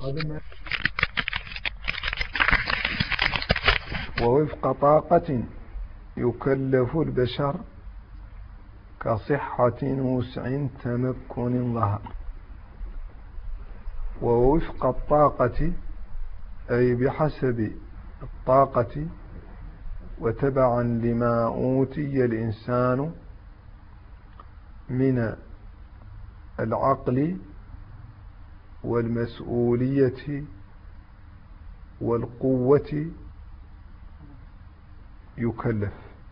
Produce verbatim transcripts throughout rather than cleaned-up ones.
ووفق طاقة يكلف البشر كصحة وسع تمكن ظهر. ووفق الطاقة أي بحسب الطاقة وتبعا لما أوتي الإنسان من العقل والمسؤولية والقوة يكلف.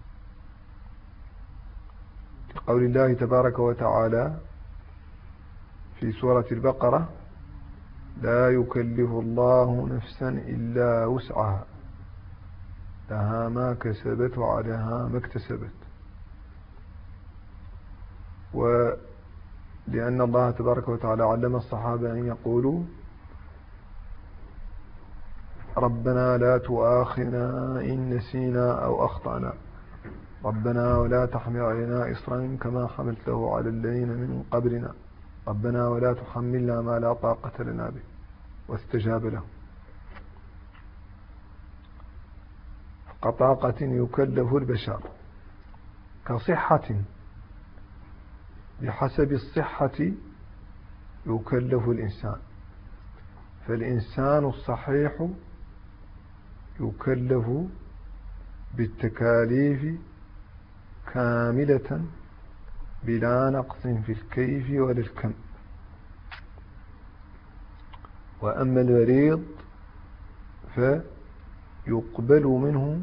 قول الله تبارك وتعالى في سورة البقرة: لا يكلف الله نفسا إلا وسعها لها ما كسبت وعليها ما اكتسبت. ولأن الله تبارك وتعالى علم الصحابة أن يقولوا: ربنا لا تؤاخذنا إن نسينا أو أخطأنا، ربنا ولا تحمل علينا إصرا كما حملته على الذين من قبلنا، ربنا ولا تحملنا ما لا طاقة لنا به. واستجاب له. كطاقة يكلف البشر كصحة بحسب الصحة يكلف الإنسان. فالإنسان الصحيح يكلف بالتكاليف كاملة بلا نقص في الكيف ولا الكم. وأما المريض فيقبل منه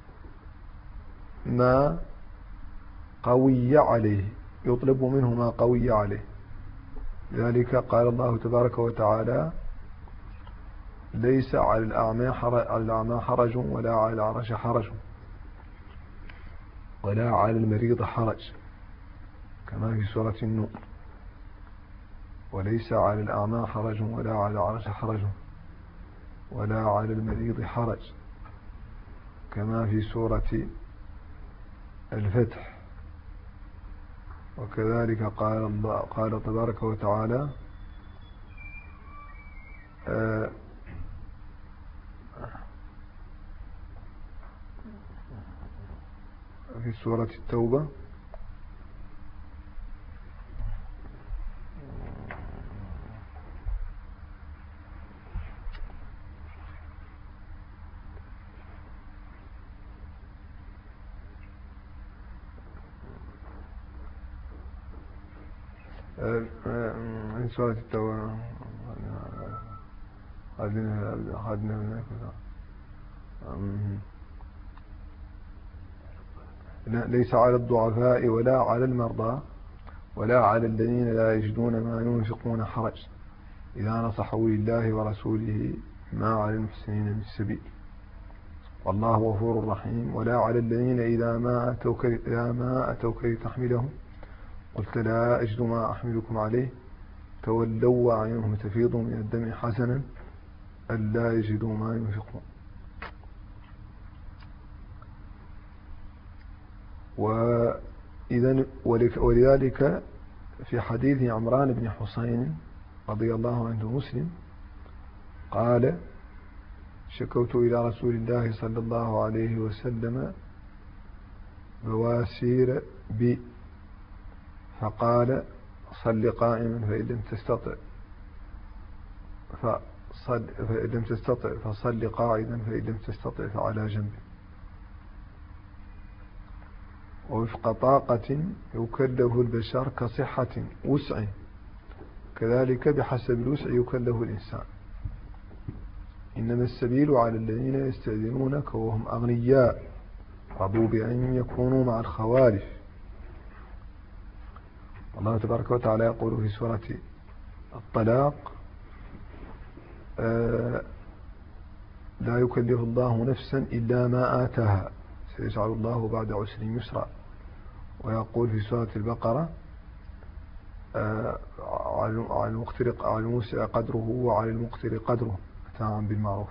ما قوي عليه، يطلب منه ما قوي عليه. لذلك قال الله تبارك وتعالى: ليس على الأعمى حرج, على الأعمى حرج ولا على الأعرج حرج ولا على المريض حرج، كما في سورة النور: وليس على الأعمى حرج ولا على الأعرج حرج ولا على المريض حرج، كما في سورة الفتح. وكذلك قال الله قال تبارك وتعالى: آه في سورة التوبة: في سورة التوبة: ليس على الضعفاء ولا على المرضى ولا على الذين لا يجدون ما ينفقون حرج إذا نصحوا لله ورسوله ما على المحسنين من سبيل والله غفور رحيم. ولا على الذين إذا ما أتوك إذا ما أتوك لتحملهم قلت لا أجد ما أحملكم عليه تولوا وأعينهم تفيض من الدمع حسنا ألا يجدوا ما ينفقون. وإذن ولذلك في حديث عمران بن حسين رضي الله عنه مسلم قال: شكوت إلى رسول الله صلى الله عليه وسلم بواسير بي فقال: صل قائما فإن لم تستطع فصل فإن لم تستطع فصل قاعدا فإن لم تستطع فعلى جنب. ووفق طاقة يكلف البشر كصحة وسع كذلك بحسب الوسع يكلف الإنسان. إنما السبيل على الذين يستأذنونك وهم أغنياء رضوا بأن يكونوا مع الخوالف. الله تبارك وتعالى يقول في سورة الطلاق: آه لا يكلف الله نفسا إلا ما آتاها سيجعل الله بعد عسر يسرا. ويقول في سورة البقرة: آه على المقتر على الموسع قدره وعلى المقتر قدره متاعا بالمعروف.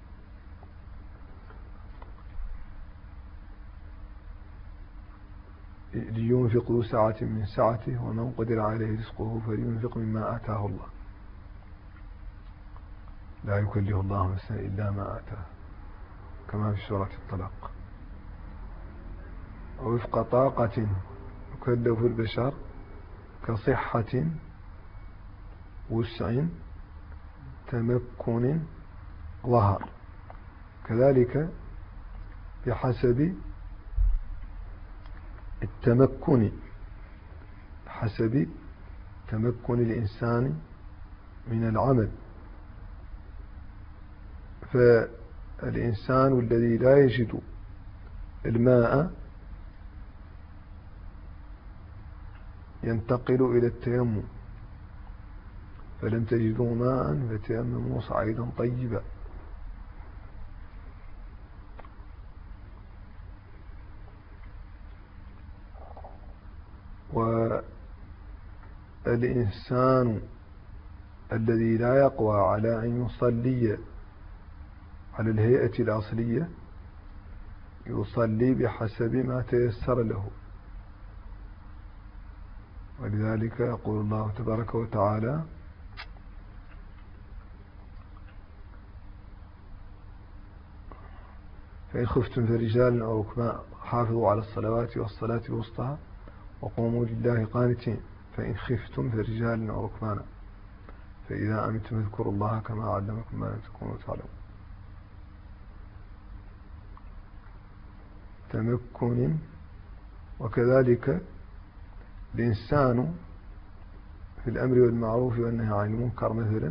لينفق ذو سعة من سعته ومن قدر عليه رزقه فلينفق مما آتاه الله. لا يكلف الله نفسا إلا ما آتاها كما في سورة الطلاق. وفق طاقة يكلف البشر كصحة وسع تمكن ظهر، كذلك بحسب التمكن حسب تمكن الإنسان من العمل. فالإنسان الذي لا يجد الماء ينتقل إلى التيمم، فلم تجدوا ماء فتيمموا صعيدا طيبا. والإنسان الذي لا يقوى على أن يصلي على الهيئة الأصلية يصلي بحسب ما تيسر له. ولذلك يقول الله تبارك وتعالى: فإن خفتم فرجال أو ركبان حافظوا على الصلوات والصلاة الوسطى وقوموا لله قانتين. فإن خفتم فرجال أو ركبانا فإذا أمنتم اذكروا الله كما علمكم ما لم تكونوا تعلمون. تمكن. وكذلك الإنسان في الأمر بالمعروف والنهي عن المنكر مثلا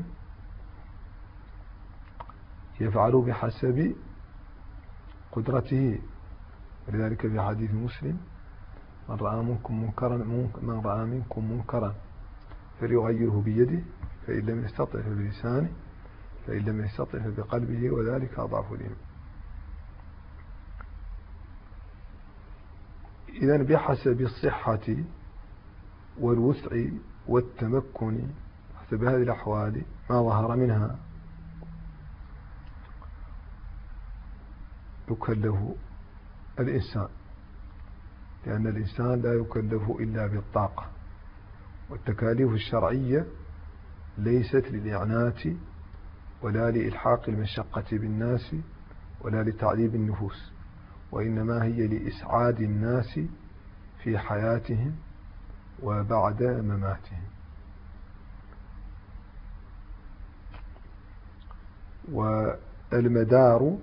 يفعل بحسب قدرته. ولذلك في حديث مسلم: من رأى منكم منكرا من رأى منكم منكرا فليغيره بيده، فإن لم يستطع فبلسانه، فإن لم يستطع فبقلبه، وذلك أضعف الإيمان. إذن بحسب الصحة والوسع والتمكن، حسب هذه الأحوال ما ظهر منها يكلف الإنسان، لأن الإنسان لا يكلف إلا بالطاقة. والتكاليف الشرعية ليست للإعنات ولا لإلحاق المشقة بالناس ولا لتعذيب النفوس، وإنما هي لإسعاد الناس في حياتهم وبعد مماتهم. والمدار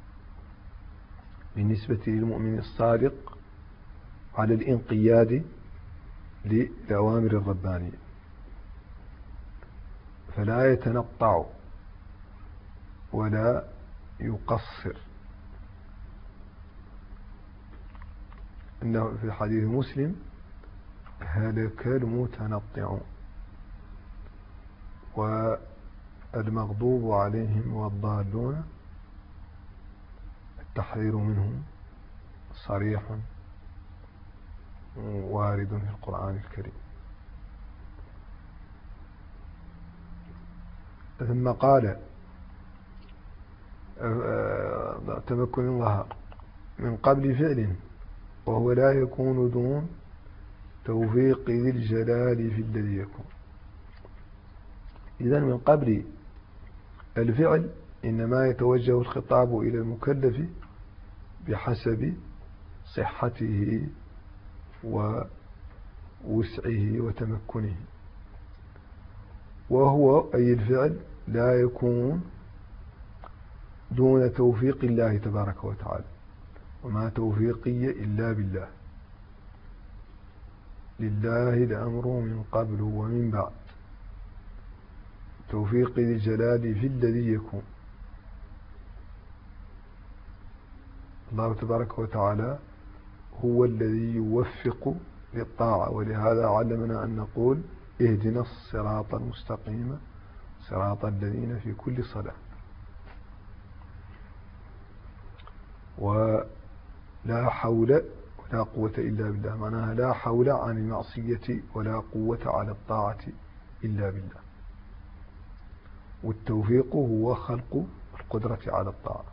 بالنسبة للمؤمن الصادق على الانقياد للأوامر الربانية، فلا يتنطع ولا يقصر. إنه في حديث مسلم: هلك المتنطعون والمغضوب عليهم والضالون التحذير منهم صريح وارد في القرآن الكريم. ثم قال: تمكن ظهر من قبل فعل وهو لا يكون دون توفيق ذي الجلال في الذي يكون. إذن من قبل الفعل إنما يتوجه الخطاب إلى المكلف بحسب صحته ووسعه وتمكنه، وهو أي الفعل لا يكون دون توفيق الله تبارك وتعالى، وما توفيقي إلا بالله. لله الأمر من قبل ومن بعد، توفيق ذي الجلال في الذي يكون. الله تبارك وتعالى هو الذي يوفق للطاعة، ولهذا علمنا أن نقول: اهدنا الصراط المستقيم صراط الذين في كل صلاة. ولا حول ولا قوة إلا بالله، معناها لا حول عن المعصية ولا قوة على الطاعة إلا بالله. والتوفيق هو خلق القدرة على الطاعة،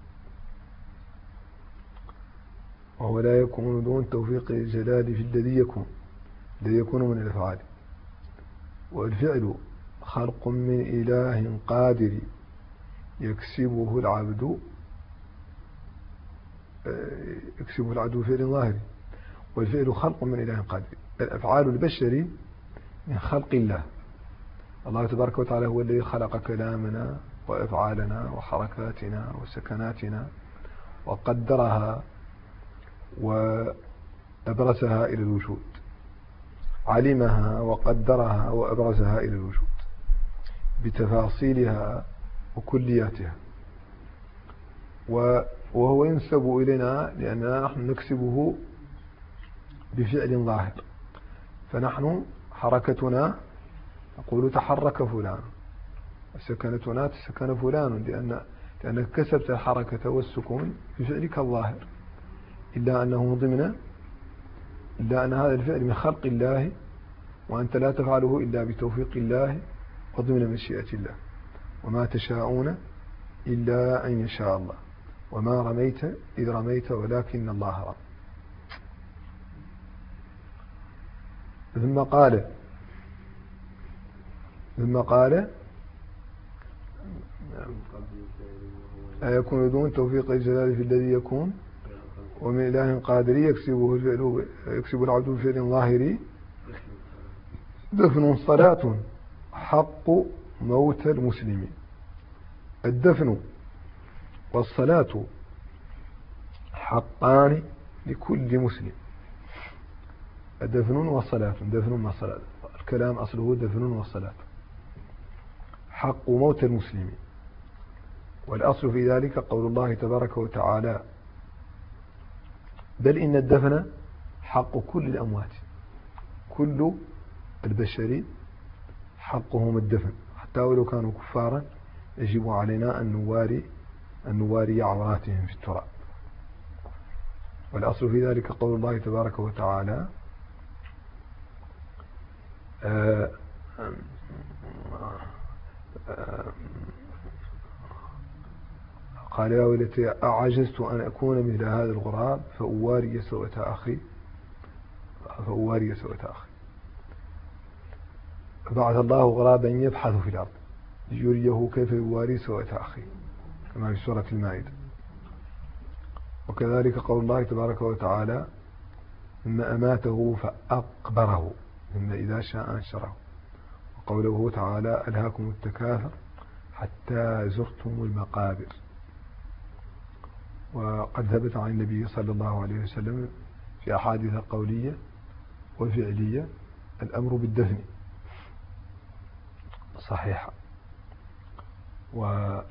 وهو لا يكون دون توفيق الجلال في الذي يكون، الذي يكون من الأفعال. والفعل خلق من إله قادر يكسبه العبد يكسبه العبد فعل ظاهري، والفعل خلق من إله قادر. الأفعال البشر من خلق الله. الله تبارك وتعالى هو الذي خلق كلامنا وأفعالنا وحركاتنا وسكناتنا وقدرها وأبرزها إلى الوجود، علمها وقدرها وأبرزها إلى الوجود بتفاصيلها وكلياتها، وهو ينسب إلينا لأننا نحن نكسبه بفعل ظاهر. فنحن حركتنا نقول تحرك فلان، سكنتنا تسكن فلان، لأن لأنك كسبت الحركة والسكون بفعلك الظاهر، إلا أنه ضمن إلا أن هذا الفعل من خلق الله، وأنت لا تفعله إلا بتوفيق الله وضمن مشيئة الله. وما تشاءون إلا أن يشاء الله وما رميت إذ رميت ولكن الله رمى. ثم قال ثم قال أيكون دون توفيق الجلال في الذي يكون ومن إله قادري يكسبه الفعل يكسب العبد بفعل ظاهري. دفن صلاة حق موت المسلمين. الدفن والصلاة حقان لكل مسلم. الدفن والصلاة، دفن والصلاة، الكلام أصله دفن والصلاة، حق موت المسلمين. والأصل في ذلك قول الله تبارك وتعالى: بل إن الدفن حق كل الأموات. كل البشر حقهم الدفن، حتى ولو كانوا كفارا يجب علينا أن نواري أن نواري عوراتهم في التراب. والأصل في ذلك قول الله تبارك وتعالى: آآ آآ قال: يا ويلتي أعجزت أن أكون مثل هذا الغراب فأواري سوءة أخي فأواري سوءة أخي. بعث الله غرابا يبحث في الأرض ليريه كيف يواري سوءة أخي، كما في سورة المائدة. وكذلك قول الله تبارك وتعالى: ثم أماته فأقبره ثم إذا شاء أنشره. وقوله تعالى: ألهاكم التكاثر حتى زرتم المقابر. وقد ثبت عن النبي صلى الله عليه وسلم في أحاديث قولية وفعلية الأمر بالدفن صحيحة. وصلاة،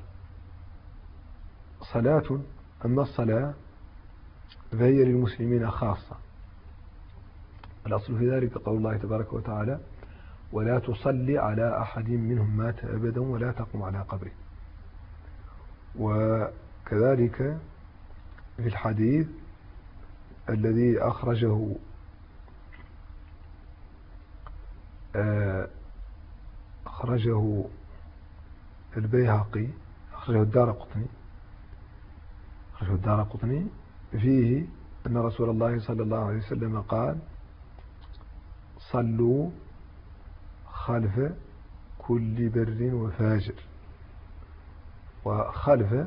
أما الصلاة فهي للمسلمين خاصة. الأصل في ذلك قول الله تبارك وتعالى: ولا تصلي على أحد منهم مات أبدا ولا تقم على قبره. وكذلك في الحديث الذي أخرجه أخرجه البيهقي أخرجه الدارقطني أخرجه الدارقطني فيه أن رسول الله صلى الله عليه وسلم قال: صلوا خلف كل بر وفاجر. وخلف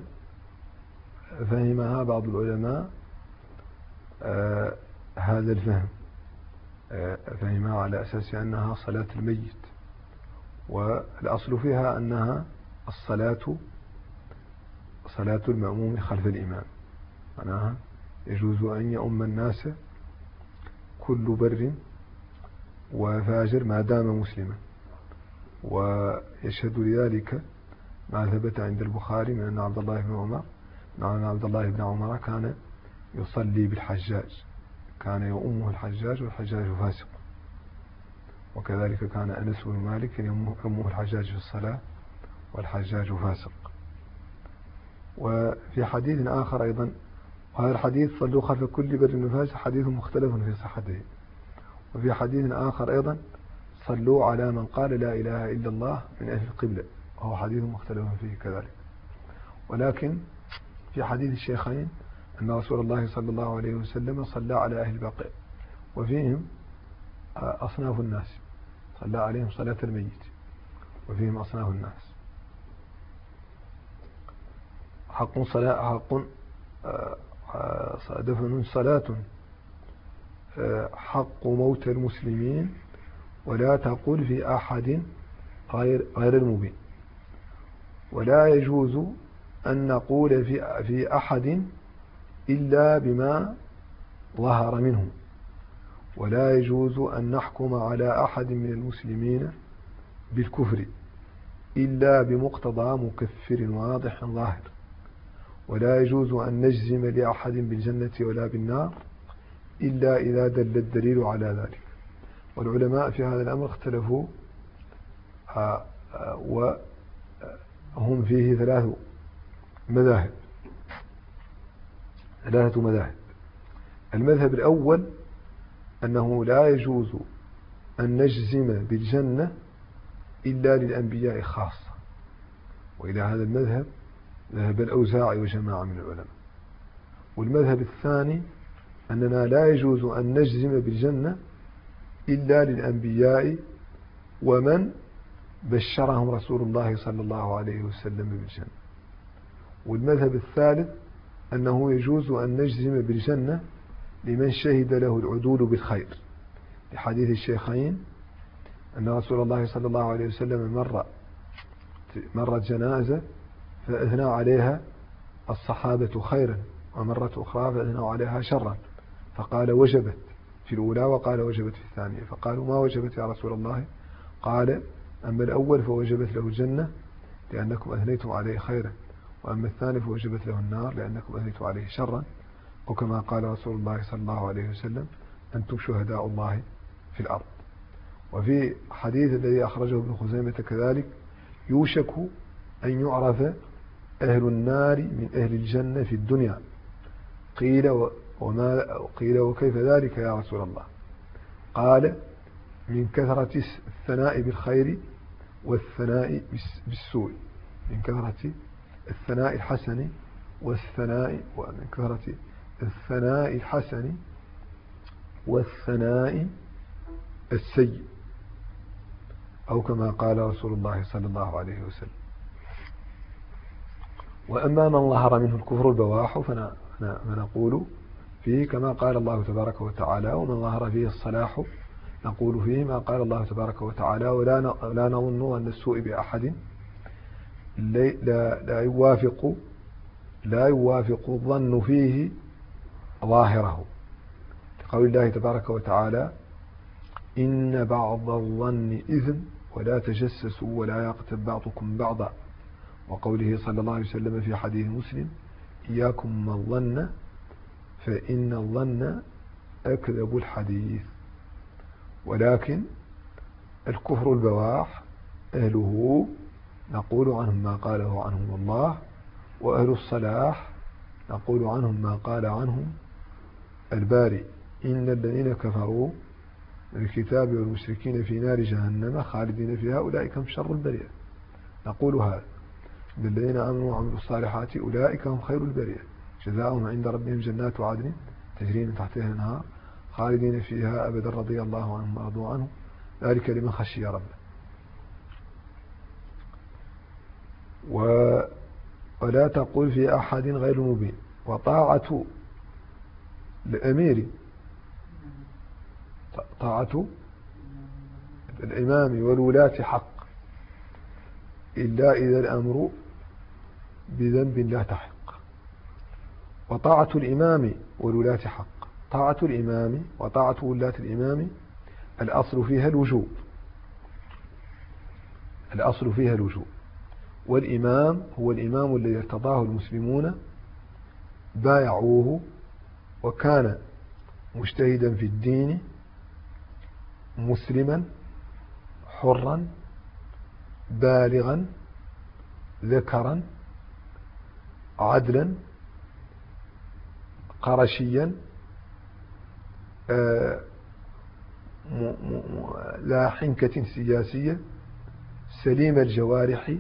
فهمها بعض العلماء آه هذا الفهم، آه فهمها على أساس أنها صلاة الميت، والأصل فيها أنها الصلاة صلاة المأموم خلف الإمام، معناها يجوز أن يؤم الناس كل بر وفاجر ما دام مسلما. ويشهد لذلك ما ثبت عند البخاري من أن عبد الله بن عمر أن عبد الله بن عمر كان يصلي بالحجاج، كان يؤمه الحجاج والحجاج فاسق. وكذلك كان أنس بن مالك يؤمه الحجاج في الصلاة والحجاج فاسق. وفي حديث آخر أيضا، وهذا الحديث صلوا خلف كل بر وفاجر حديث مختلف في صحته. وفي حديث آخر أيضا: صلوا على من قال لا إله إلا الله من أهل القبلة، وهو حديث مختلف فيه كذلك. ولكن في حديث الشيخين أن رسول الله صلى الله عليه وسلم صلى على أهل البقيع، وفيهم أصناف الناس، صلى عليهم صلاة الميت، وفيهم أصناف الناس. حق صلاة حق دفن صلاة حق موت المسلمين ولا تقل في أحد غير غير المبين. ولا يجوز أن نقول في في أحد إلا بما ظهر منه. ولا يجوز أن نحكم على أحد من المسلمين بالكفر إلا بمقتضى مكفر واضح ظاهر. ولا يجوز أن نجزم لأحد بالجنة ولا بالنار إلا إذا دل الدليل على ذلك. والعلماء في هذا الأمر اختلفوا وهم فيه ثلاث مذاهب ثلاثة مذاهب. المذهب الأول أنه لا يجوز أن نجزم بالجنة إلا للأنبياء خاصة، وإلى هذا المذهب ذهب الأوزاعي وجماعة من العلماء. والمذهب الثاني أننا لا يجوز أن نجزم بالجنة إلا للأنبياء ومن بشرهم رسول الله صلى الله عليه وسلم بالجنة. والمذهب الثالث أنه يجوز أن نجزم بالجنة لمن شهد له العدول بالخير، لحديث الشيخين أن رسول الله صلى الله عليه وسلم مر مرت جنازة فأثنى عليها الصحابة خيرا، ومرت أخرى فأثنى عليها شرا، فقال وجبت في الأولى وقال وجبت في الثانية. فقالوا ما وجبت يا رسول الله؟ قال أما الأول فوجبت له الجنة لأنكم أثنيتم عليه خيرا، وأما الثاني فوجبت له النار لأنكم أثنيتم عليه شرا، وكما قال رسول الله صلى الله عليه وسلم أنتم شهداء الله في الأرض. وفي حديث الذي أخرجه ابن خزيمة كذلك يوشك أن يعرف أهل النار من أهل الجنة في الدنيا. قيل وما قيل وكيف ذلك يا رسول الله؟ قال من كثرة الثناء بالخير والثناء بالسوء، من كثرة الثناء الحسن والثناء ومن كثرة الثناء الحسن والثناء السيء، أو كما قال رسول الله صلى الله عليه وسلم. وأما من ظهر منه الكفر البواح فنقول فيه كما قال الله تبارك وتعالى، ومن ظهر فيه الصلاح نقول فيه ما قال الله تبارك وتعالى، ولا لا نظن أن السوء بأحد لا, لا يوافق لا يوافق الظن فيه ظاهره، لقول الله تبارك وتعالى إن بعض الظن إثم ولا تجسسوا ولا يغتب بعضكم بعضا، وقوله صلى الله عليه وسلم في حديث مسلم إياكم من الظن فإن الظن أكذب الحديث. ولكن الكفر البواح أهله نقول عنهم ما قاله عنهم الله، وأهل الصلاح نقول عنهم ما قال عنهم الباري إن الذين كفروا من الكتاب والمشركين في نار جهنم خالدين فيها أولئك هم شر البرية. نقول هذا إن الذين آمنوا وعملوا الصالحات أولئك هم خير البرية جزاؤهم عند ربهم جنات عدن تجري من تحتها الأنهار خالدين فيها أبدا رضي الله عنهم ورضوا عنه ذلك لمن خشي ربه. و ولا تقول في أحد غير مبين. وطاعة الأمير طاعة الإمام والولاة حق إلا إذا الأمر بذنب لا تحق. وطاعة الإمام والولاة حق. طاعة الإمام وطاعة ولاة الإمام الأصل فيها الوجوب، الأصل فيها الوجوب. والإمام هو الإمام الذي ارتضاه المسلمون بايعوه وكان مجتهدا في الدين مسلما حرا بالغا ذكرا عدلا قرشيا لا حنكة سياسية سليم الجوارح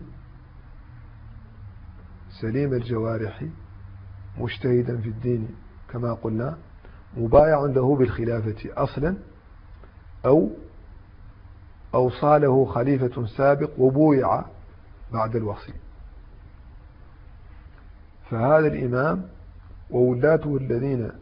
سليم الجوارح مجتهدا في الدين كما قلنا مبايع له بالخلافة أصلا أو أوصى له خليفة سابق وبويع بعد الوصي. فهذا الإمام وولاته الذين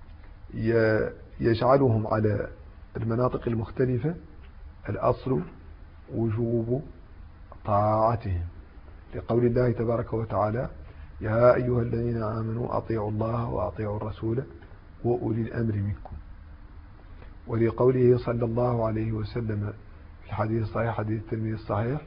يجعلهم على المناطق المختلفة الأصل وجوب طاعتهم، لقول الله تبارك وتعالى: يا أيها الذين آمنوا أطيعوا الله وأطيعوا الرسول وأولي الأمر منكم، ولقوله صلى الله عليه وسلم في الحديث الصحيح حديث الترمذي الصحيح: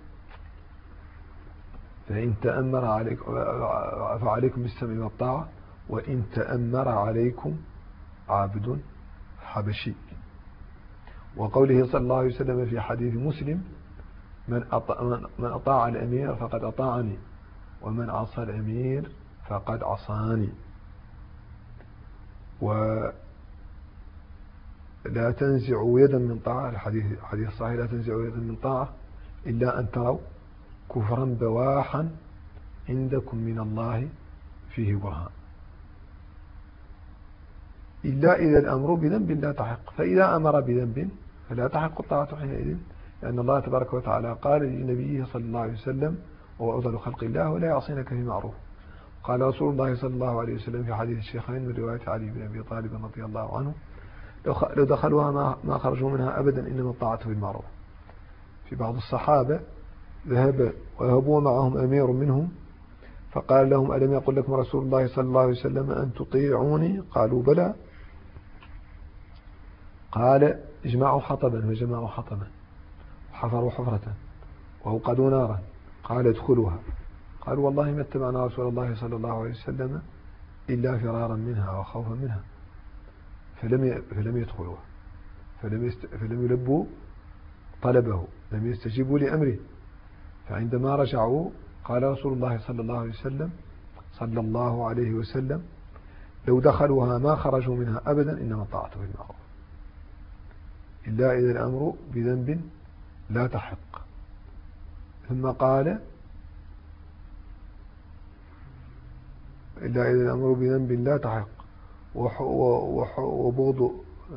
فإن تأمر عليكم فعليكم بالسمع والطاعة وإن تأمر عليكم عبد حبشي. وقوله صلى الله عليه وسلم في حديث مسلم: من من أطاع الأمير فقد أطاعني ومن عصى الأمير فقد عصاني. ولا تنزعوا يدا من طاعة، الحديث حديث صحيح: لا تنزعوا يدا من طاعة إلا أن تروا كفرا بواحا عندكم من الله فيه برهان، إلا إذا الأمر بذنب لا تحق، فإذا أمر بذنب فلا تحق الطاعة حينئذ، لأن الله تبارك وتعالى قال لنبيه صلى الله عليه وسلم: وهو أفضل خلق الله ولا يعصينك في معروف. قال رسول الله صلى الله عليه وسلم في حديث الشيخين من رواية علي بن أبي طالب رضي الله عنه: لو دخلوها ما خرجوا منها أبدا، إنما الطاعة بالمعروف. في بعض الصحابة ذهب وهبوا معهم أمير منهم فقال لهم: ألم يقل لكم رسول الله صلى الله عليه وسلم أن تطيعوني؟ قالوا: بلى. قال: اجمعوا حطبا، فجمعوا حطبا، وحفروا حفرة، وأوقدوا نارا، قال: ادخلوها. قالوا: والله ما اتبعنا رسول الله صلى الله عليه وسلم إلا فرارا منها وخوفا منها، فلم فلم يدخلوها، فلم يست... فلم يلبوا طلبه، لم يستجيبوا لأمره. فعندما رجعوا قال رسول الله صلى الله عليه وسلم صلى الله عليه وسلم: لو دخلوها ما خرجوا منها أبدا، إنما الطاعة بالمعروف، إلا إذا الأمر بذنب لا تحق. ثم قال: إلا إذا الأمر بذنب لا تحق وبغض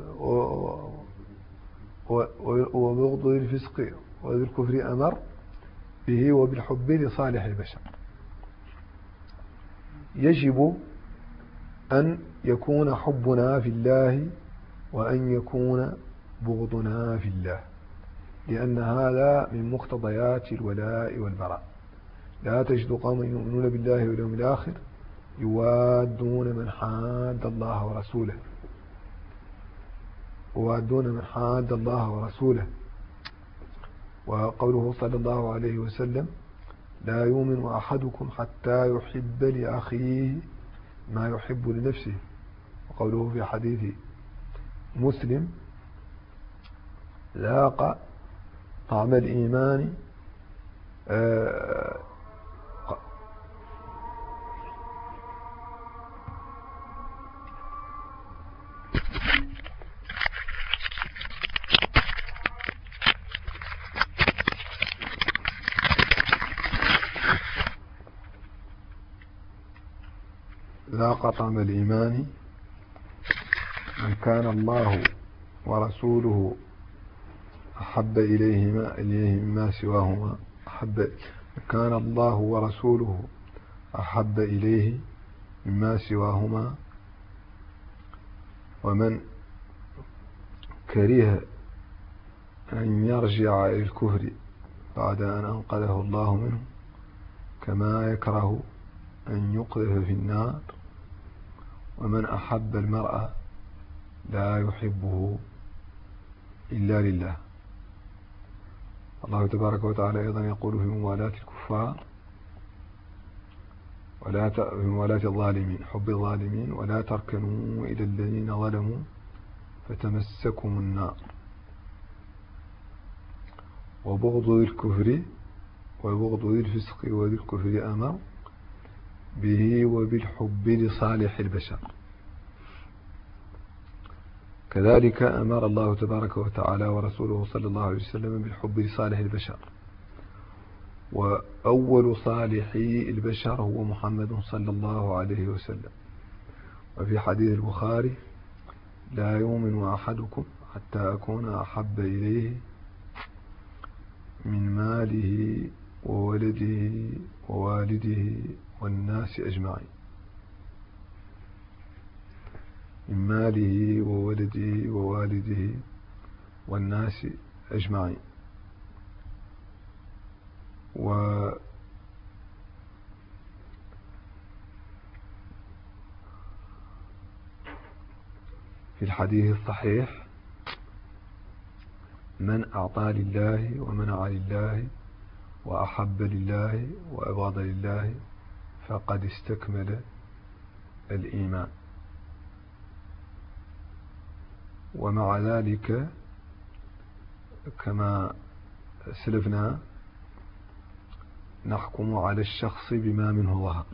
وبغض الفسق وذي الكفر أمر به وبالحب لصالح البشر. يجب أن يكون حبنا في الله وأن يكون بغضنا في الله، لأن هذا من مقتضيات الولاء والبراء. لا تجد قوما يؤمنون بالله واليوم الآخر يوادون من حاد الله ورسوله يوادون من حاد الله ورسوله. وقوله صلى الله عليه وسلم: لا يؤمن أحدكم حتى يحب لأخيه ما يحب لنفسه. وقوله في حديث مسلم: ذاق طعم الإيمان آه ذاق طعم الإيمان من كان الله ورسوله أحب إليهما إليه مما سواهما أحب كان الله ورسوله أحب إليه مما سواهما. ومن كره أن يرجع إلى الكفر بعد أن أنقذه الله منه كما يكره أن يقذف في النار. ومن أحب المرأة لا يحبه إلا لله. الله تبارك وتعالى أيضا يقول في موالاة الكفار: ولا في موالاة الظالمين حب الظالمين ولا تركنوا إلى الذين ظلموا فتمسكم النار. وبغض الكفر وبغض الفسق وذي الكفر أمر به وبالحب لصالح البشر. كذلك أمر الله تبارك وتعالى ورسوله صلى الله عليه وسلم بالحب لصالح البشر. وأول صالحي البشر هو محمد صلى الله عليه وسلم. وفي حديث البخاري: لا يؤمن أحدكم حتى أكون أحب إليه من ماله وولده ووالده والناس أجمعين. من ماله وولده ووالده والناس أجمعين. وفي الحديث الصحيح: من أعطى لله ومنع لله وأحب لله وأبغض لله فقد استكمل الإيمان. ومع ذلك كما سلفنا نحكم على الشخص بما منه ظهر،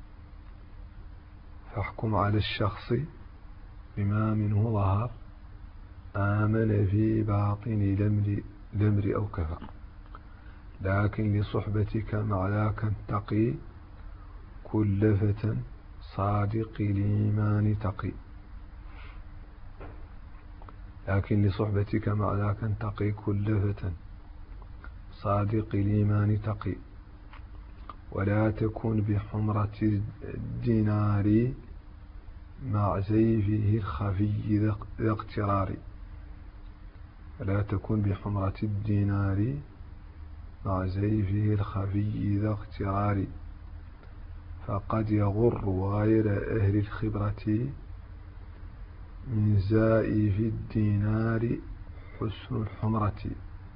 فاحكم على الشخص بما منه ظهر، آمن في باطن الأمر أو كفر، لكن لصحبتك مع ذاك تقي كل فتى صادق الإيمان تقي. لكن لصحبتك مع ذاك تقي كل فتى صادق الإيمان تقي. ولا تكن بحمرة الدينار مع زيفه الخفي ذا اقترار. ولا تكن بحمرة الدينار مع زيفه الخفي ذا اقترار، فقد يغر غير أهل الخبرة من زائف الدينار حسن الحمرة.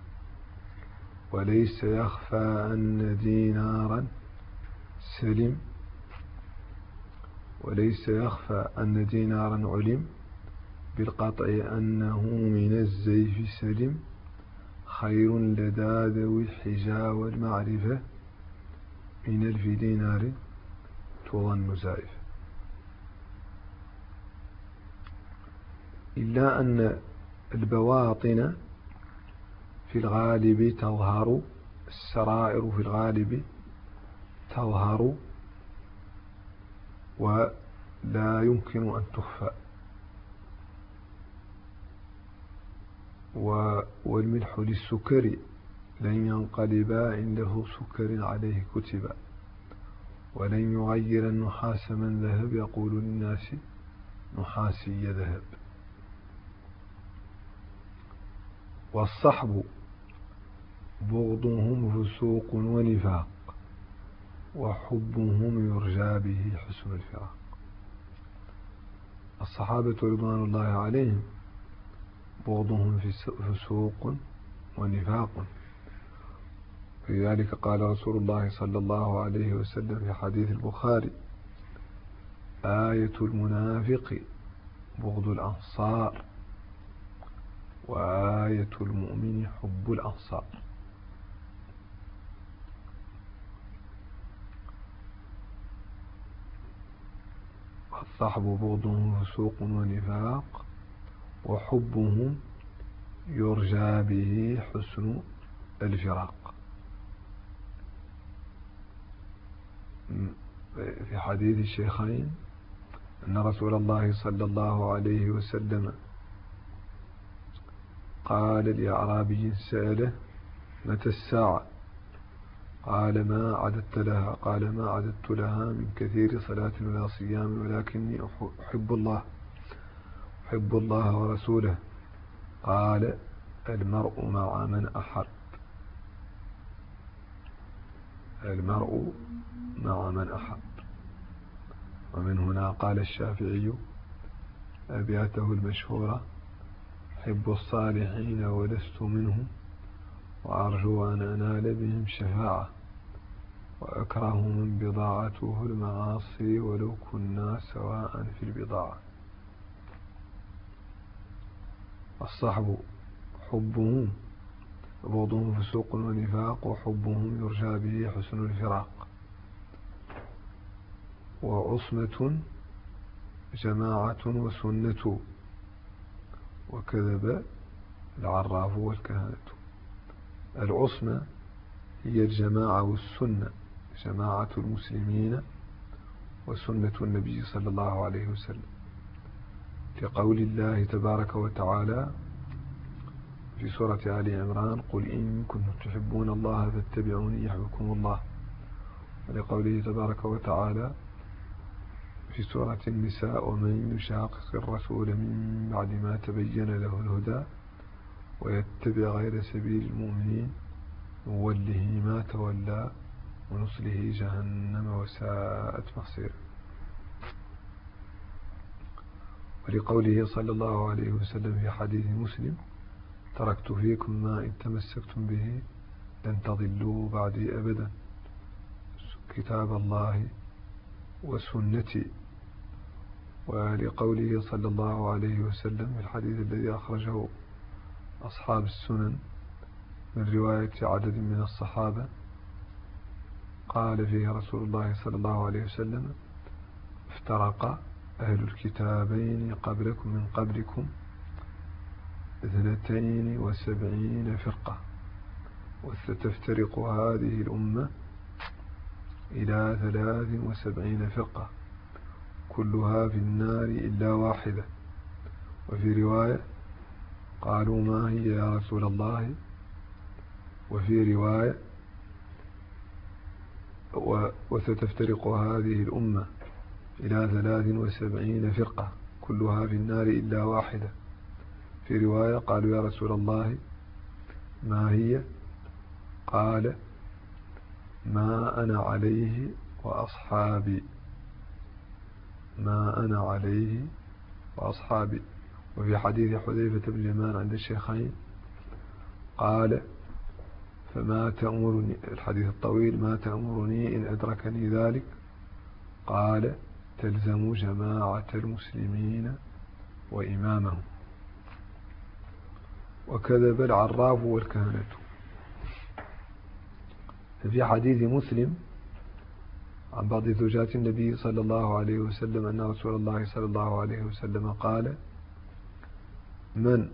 وليس يخفى أن دينارا سلم وليس يخفى أن دينارا علم بالقطع أنه من الزيف سلم، خير لدى ذوي الحجى والمعرفة من ألف دينار تظن زائف. إلا أن البواطن في الغالب تظهر، السرائر في الغالب تظهر ولا يمكن أن تخفى. والملح للسكر لن ينقلبا عنده سكر عليه كتبا، ولن يغير النحاس من ذهب يقول للناس نحاسي ذهب. والصحب بغضهم فسوق ونفاق، وحبهم يرجى به حسن الفراق. الصحابة رضوان الله عليهم بغضهم فسوق ونفاق. في ذلك قال رسول الله صلى الله عليه وسلم في حديث البخاري: آية المنافق بغض الأنصار، وآية المؤمن حب الأنصار. الصحب بغضهم فسوق ونفاق، وحبهم يرجى به حسن الفراق. في حديث الشيخين أن رسول الله صلى الله عليه وسلم قال لأعرابي سأله: متى الساعة؟ قال: ما عددت لها؟ قال: ما عددت لها من كثير صلاة ولا صيام، ولكني أحب الله أحب الله ورسوله. قال: المرء مع من أحب المرء مع من أحب. ومن هنا قال الشافعي أبياته المشهورة: أحب الصالحين ولست منهم، وأرجو أن أنال بهم شفاعة، وأكره من بضاعته المعاصي ولو كنا سواء في البضاعة. الصحب حبهم بغضهم فسوق ونفاق، وحبهم يرجى به حسن الفراق. وعصمة جماعة وسنة، وكذب العراف والكهنة. العصمة هي الجماعة والسنة، جماعة المسلمين وسنة النبي صلى الله عليه وسلم، كقول الله تبارك وتعالى في سورة آل عمران: قل إن كنتم تحبون الله فاتبعوني يحببكم الله. ولقوله تبارك وتعالى في سورة النساء: ومن يشاقق الرسول من بعد ما تبين له الهدى ويتبع غير سبيل المؤمنين نوله ما تولى ونصله جهنم وساءت مصيرا. ولقوله صلى الله عليه وسلم في حديث مسلم: تركت فيكم ما إن تمسكتم به لن تضلوا بعدي أبدا، كتاب الله وسنتي. ولقوله صلى الله عليه وسلم في الحديث الذي أخرجه أصحاب السنن من رواية عدد من الصحابة، قال فيه رسول الله صلى الله عليه وسلم: افترق أهل الكتابين قبلكم من قبلكم اثنتين وسبعين فرقة، وستفترق هذه الأمة إلى ثلاث وسبعين فرقة كلها في النار إلا واحدة. وفي رواية: قالوا ما هي يا رسول الله؟ وفي رواية: وستفترق هذه الأمة إلى ثلاث وسبعين فرقة كلها في النار إلا واحدة. في رواية: قالوا يا رسول الله ما هي؟ قال: ما أنا عليه وأصحابي، ما أنا عليه وأصحابي. وفي حديث حذيفة بن اليمان عند الشيخين قال: فما تأمرني، الحديث الطويل: ما تأمرني إن أدركني ذلك؟ قال: تلزم جماعة المسلمين وإمامهم. وكذب العراف والكهنة. في حديث مسلم عن بعض زوجات النبي صلى الله عليه وسلم أن رسول الله صلى الله عليه وسلم قال: من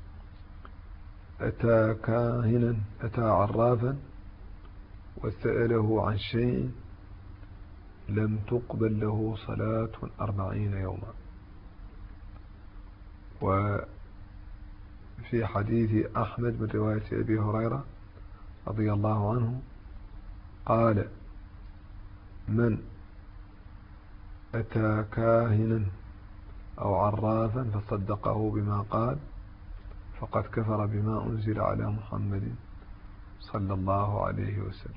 أتى كاهنا أتى عرافا وسأله عن شيء لم تقبل له صلاة أربعين يوما. وفي حديث أحمد من رواية أبي هريرة رضي الله عنه قال: من أتى كاهنا أو عرافا فصدقه بما قال فقد كفر بما أنزل على محمد صلى الله عليه وسلم.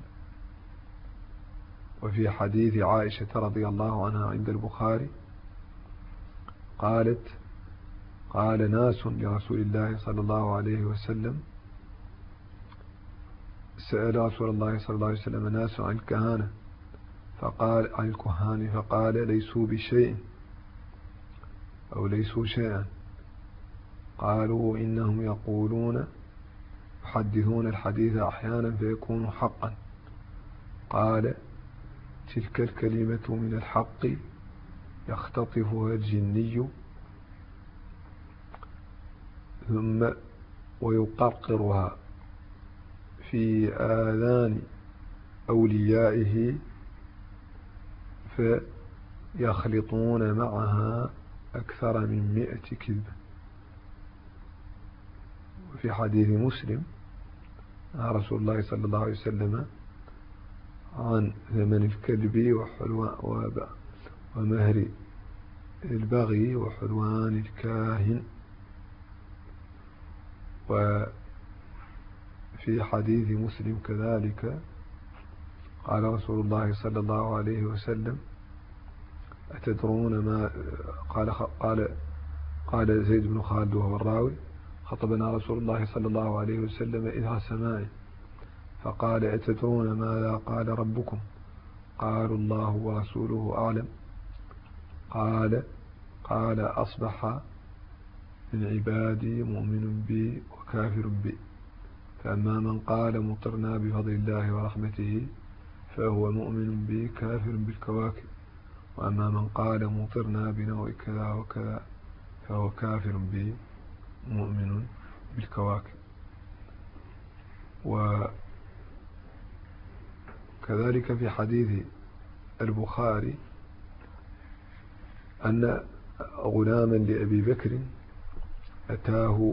وفي حديث عائشة رضي الله عنها عند البخاري قالت: قال ناس لرسول الله صلى الله عليه وسلم، سأل رسول الله صلى الله عليه وسلم ناس عن الكهانة فقال عن الكهان فقال: ليسوا بشيء أو ليسوا شيئا. قالوا: إنهم يقولون يحدثون الحديث أحيانا فيكون حقا. قال: تلك الكلمة من الحق يختطفها الجني ثم ويقرقرها في آذان أوليائه فيخلطون معها أكثر من مئة كذبة. وفي حديث مسلم عن رسول الله صلى الله عليه وسلم عن ثمن الكلب وحلوان ومهر البغي وحلوان الكاهن. وفي حديث مسلم كذلك قال رسول الله صلى الله عليه وسلم: أتدرون ما قال قال قال زيد بن خالد وهو الراوي: خطبنا رسول الله صلى الله عليه وسلم إلى سماء فقال: أتدرون ماذا قال ربكم؟ قالوا: الله ورسوله أعلم. قال قال أصبح من عبادي مؤمن بي وكافر بي، فأما من قال مطرنا بفضل الله ورحمته فهو مؤمن بي كافر بالكواكب، وأما من قال مطرنا بنوع كذا وكذا فهو كافر بي مؤمن بالكواكب. وكذلك في حديث البخاري أن غلاما لأبي بكر أتاه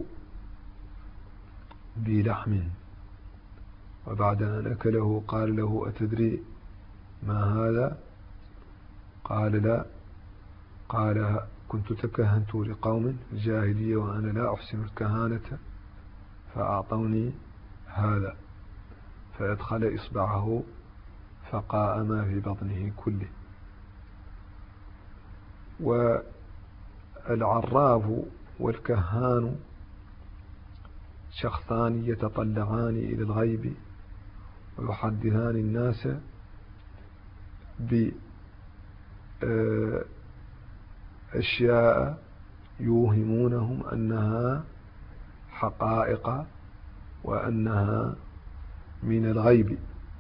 بلحم وبعد أن أكله قال له: أتدري ما هذا؟ قال: لا. قال كنت تكهنت لقوم في الجاهلية وأنا لا أحسن الكهانة فأعطوني هذا، فأدخل إصبعه فقاء ما في بطنه كله. والعراف والكهان شخصان يتطلعان إلى الغيب ويحدثان الناس بأشياء يوهمونهم أنها حقائق وأنها من الغيب.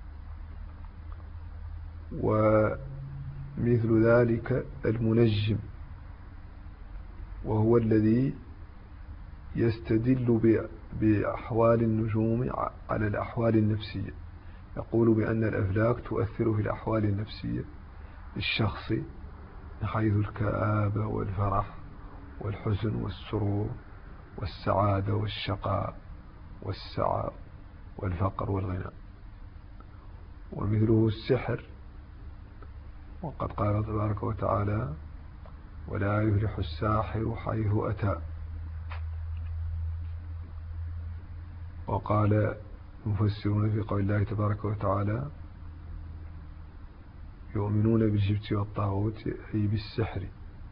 ومثل ذلك المنجم، وهو الذي يستدل بأحوال النجوم على الأحوال النفسية، يقول بأن الأفلاك تؤثر في الأحوال النفسية للشخص من حيث الكآبة والفرح والحزن والسرور والسعادة والشقاء والسعة والفقر والغنى. ومثله السحر، وقد قال تبارك وتعالى ولا يفلح الساحر حيث أتى. وقال المفسرون في قول الله تبارك وتعالى يؤمنون بالجبت والطاغوت أي بالسحر.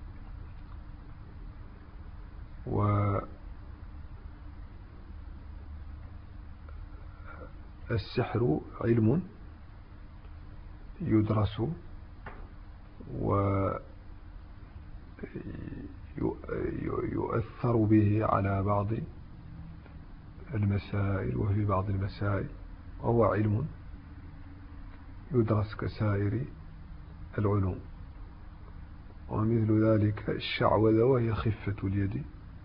والسحر علم يدرس ويؤثر به على بعض المسائل وفي بعض المسائل، وهو علم يدرس كسائر العلوم. ومثل ذلك الشعوذة، وهي خفة اليد،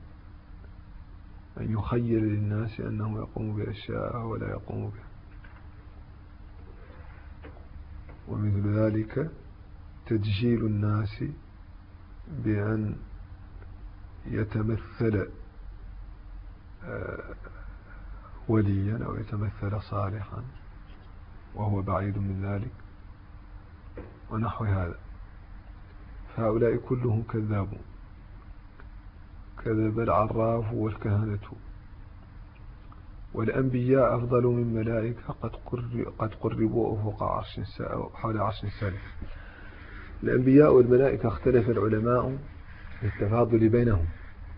أن يخيل للناس أنه يقوم بأشياء ولا يقوم بها. ومثل ذلك تدجيل الناس بأن يتمثل وليا أو يتمثل صالحا وهو بعيد من ذلك ونحو هذا. فهؤلاء كلهم كذابون. كذب العراف والكهنة. والأنبياء أفضل من ملائكة قد قربوا فوق عرش حول عرش سالف. الأنبياء والملائكة اختلف العلماء في التفاضل بينهم،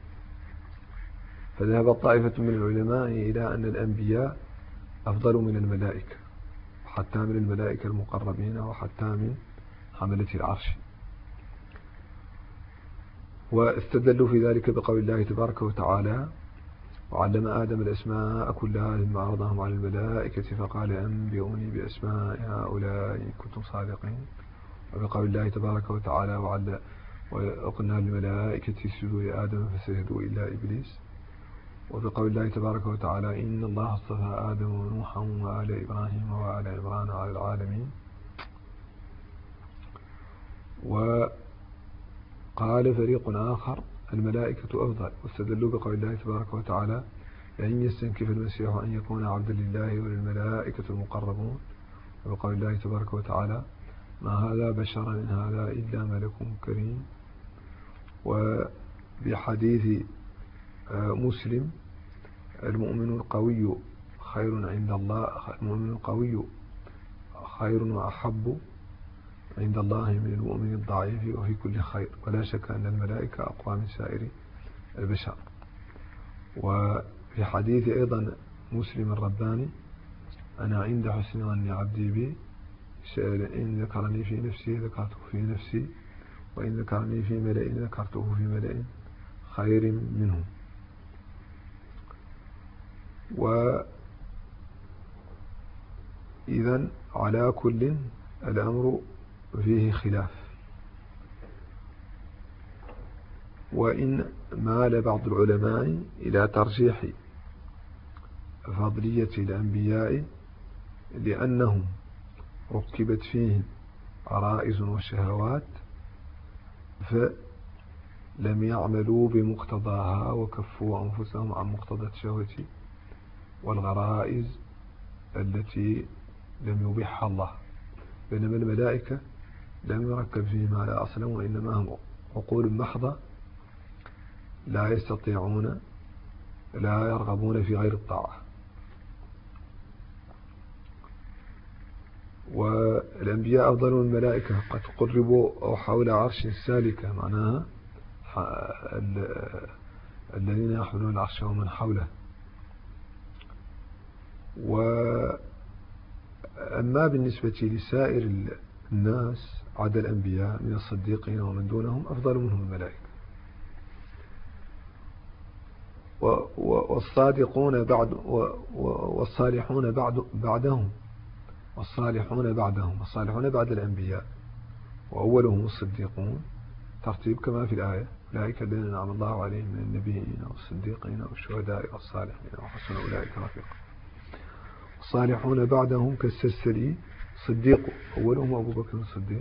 فذهب طائفة من العلماء إلى أن الأنبياء أفضل من الملائكة، وحتى من الملائكة المقربين، وحتى من حملة العرش. واستدلوا في ذلك بقول الله تبارك وتعالى وعلم آدم الأسماء كلها ثم عرضهم على الملائكة فقال أنبئوني بأسماء هؤلاء إن كنتم صادقين. وبقول الله تبارك وتعالى وقلنا للملائكة اسجدوا لآدم فسجدوا إلا إبليس. وبقول الله تبارك وتعالى إن الله اصطفى آدم ونوحا وآل إبراهيم وآل عمران على العالمين. وقال فريق آخر الملائكة أفضل، واستدلوا بقول الله تبارك وتعالى لئن يستنكف المسيح أن يكون عبدا لله وللملائكة المقربون. وبقول الله تبارك وتعالى ما هذا بشرا إن هذا إلا ملك كريم. وبحديث مسلم المؤمن القوي خير عند الله، المؤمن القوي خير وأحب عند الله من المؤمن الضعيف وفي كل خير، ولا شك أن الملائكة أقوى من سائر البشر. وفي حديث أيضا مسلم الرباني أنا عند حسن ظن عبدي بي إن ذكرني في نفسي ذكرته في نفسي وإن ذكرني في ملأ ذكرته في ملأ خير منهم. وإذن على كل الأمر فيه خلاف. وإن مال بعض العلماء إلى ترجيح فضلية الأنبياء لأنهم ركبت فيهم عرائز وشهوات فلم يعملوا بمقتضاها وكفوا أنفسهم عن مقتضى الشهوة والغرائز التي لم يبيحها الله. بينما الملائكة لم يركب فيهم على أصلا، وإنما هم عقول محضة لا يستطيعون لا يرغبون في غير الطاعة. والأنبياء أفضل من الملائكة، قد قربوا حول عرش سالكة، معناها الذين يحملون العرش ومن حوله. وأما بالنسبة لسائر الناس عدا الأنبياء من الصديقين ومن دونهم أفضل منهم الملائكة. والصادقون بعد والصالحون بعد بعدهم والصالحون بعدهم والصالحون بعد الأنبياء، وأولهم الصديقون، ترتيب كما في الآية: أولئك الذين أنعم الله عليهم من النبيين والصديقين والشهداء والصالحين وحسن أولئك رفيقا. الصالحون بعدهم كالسلسلي صديق، أولهم أبو بكر الصديق.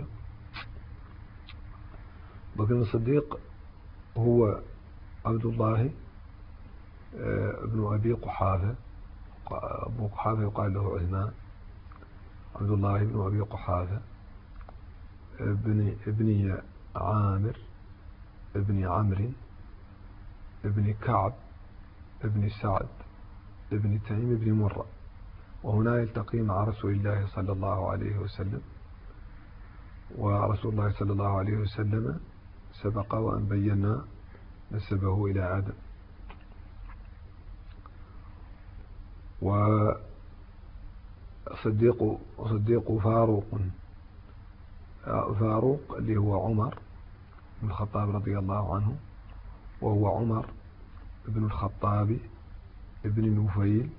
بكر الصديق هو عبد الله ابن أبي قحافة، أبو قحافة يقال له عثمان، عبد الله بن أبي قحافة ابن ابن عامر ابن عمرو ابن كعب ابن سعد ابن تيم ابن مرة. وهنا يلتقي مع رسول الله صلى الله عليه وسلم، ورسول الله صلى الله عليه وسلم سبق وأن بينا نسبه إلى آدم. وصديق صديق فاروق فاروق اللي هو عمر بن الخطاب رضي الله عنه، وهو عمر بن الخطاب ابن نفيل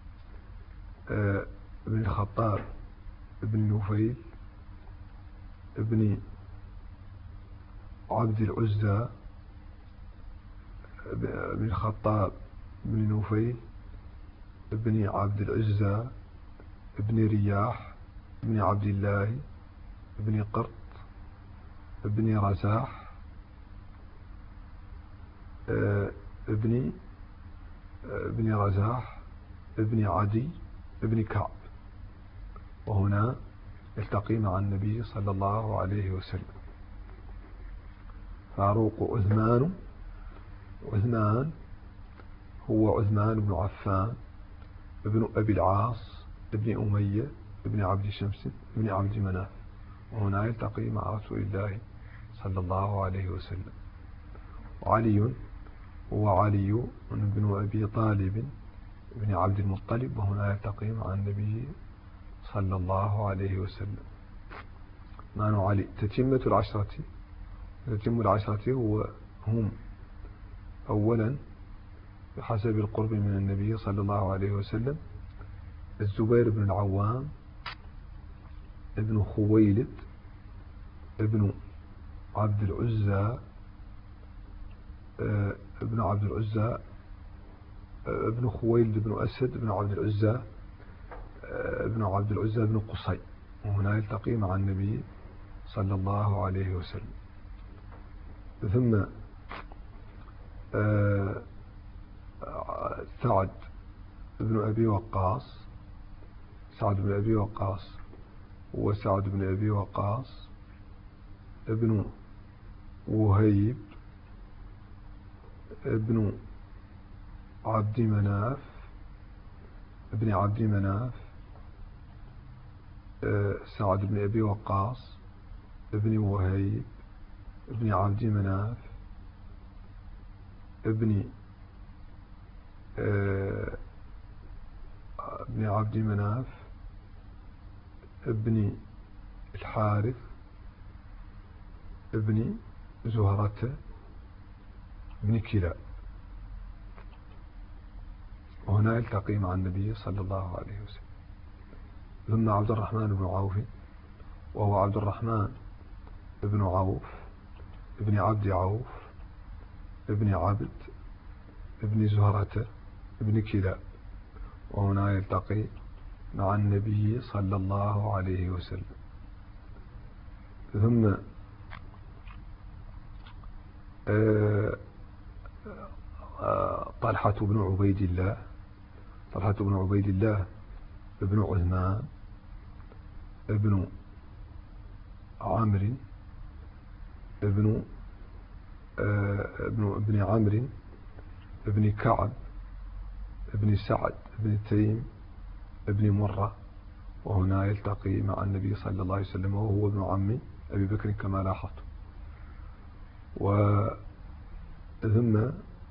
ابن الخطاب ابن نفيل ابن عبد العزى ابن الخطاب ابن نفيل ابن عبد العزى ابن رياح ابن عبد الله ابن قرط ابن رزاح ابن ابن رزاح ابن عدي ابن كعب. وهنا يلتقي مع النبي صلى الله عليه وسلم. فاروق عثمان عثمان هو عثمان بن عفان ابن أبي العاص ابن أمية ابن عبد شمس ابن عبد مناف. وهنا يلتقي مع رسول الله صلى الله عليه وسلم. وعلي هو علي بن أبي طالب ابن عبد المطلب، وهنا يلتقي مع النبي صلى الله عليه وسلم. معنى علي تتمة العشرة تتم العشرة هو هم أولا بحسب القرب من النبي صلى الله عليه وسلم: الزبير بن العوام ابن خويلد ابن عبد العزى ابن عبد العزى ابن خويلد بن أسد ابن عبد العزى ابن عبد العزى بن قصي. وهنا يلتقي مع النبي صلى الله عليه وسلم. ثم سعد بن أبي وقاص سعد بن أبي وقاص هو سعد بن أبي وقاص ابن وهيب ابن عبد مناف ابن عبد مناف سعد بن أبي وقاص ابن وهيب ابن عبد مناف ابن ابن عبد مناف ابن الحارث ابن زهرة ابن كلاب. وهنا يلتقي مع النبي صلى الله عليه وسلم. ثم عبد الرحمن بن عوف وهو عبد الرحمن ابن عوف ابن عبد عوف ابن عبد ابن زهرة ابن كلاب. وهنا يلتقي مع النبي صلى الله عليه وسلم. ثم طلحة بن عبيد الله طلحة بن عبيد الله ابن عثمان ابن عمرو ابن ابن ابن عمرو ابن كعب ابن سعد ابن تيم ابن مرة، وهنا يلتقي مع النبي صلى الله عليه وسلم وهو ابن عم أبي بكر كما لاحظت. وثم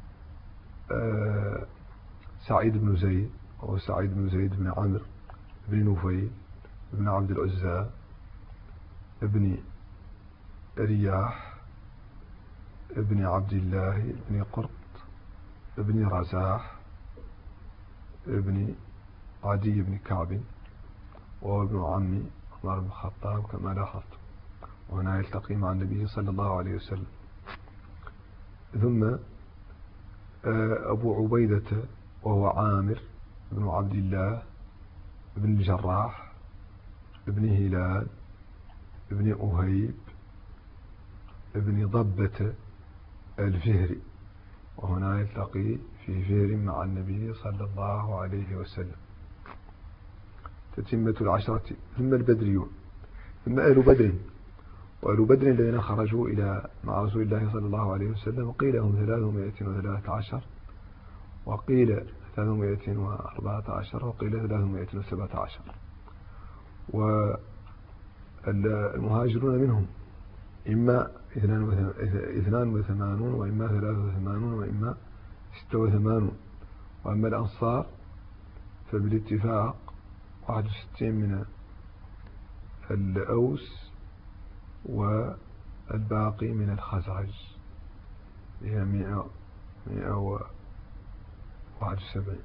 سعيد بن زيد وهو سعيد بن زيد بن عمرو بن نفيل بن عبد العزى ابن رياح ابن عبد الله ابن قرط ابن رزاح ابن عدي بن كعب، وهو ابن عم عمر بن الخطاب كما لاحظت، وهنا يلتقي مع النبي صلى الله عليه وسلم. ثم أبو عبيدة وهو عامر بن عبد الله بن الجراح ابن هلال ابن أهيب ابن ضبة الفهري، وهنا يلتقي في فهر مع النبي صلى الله عليه وسلم. تتمة العشرة. ثم البدريون، ثم أهل بدر، وأهل بدر الذين خرجوا إلى مع رسول الله صلى الله عليه وسلم قيل هم ثلاثمائة وثلاثة عشر، وقيل ثلاثمائة وأربعة عشر، وقيل ثلاثمائة وسبعة عشر. والمهاجرون منهم إما اثنان وثمانون وإما ثلاثة وثمانون وإما ستة وثمانون، وأما الأنصار فبالاتفاق واحد وستين من الأوس والباقي من الخزرج، هي مئة وواحد وسبعين.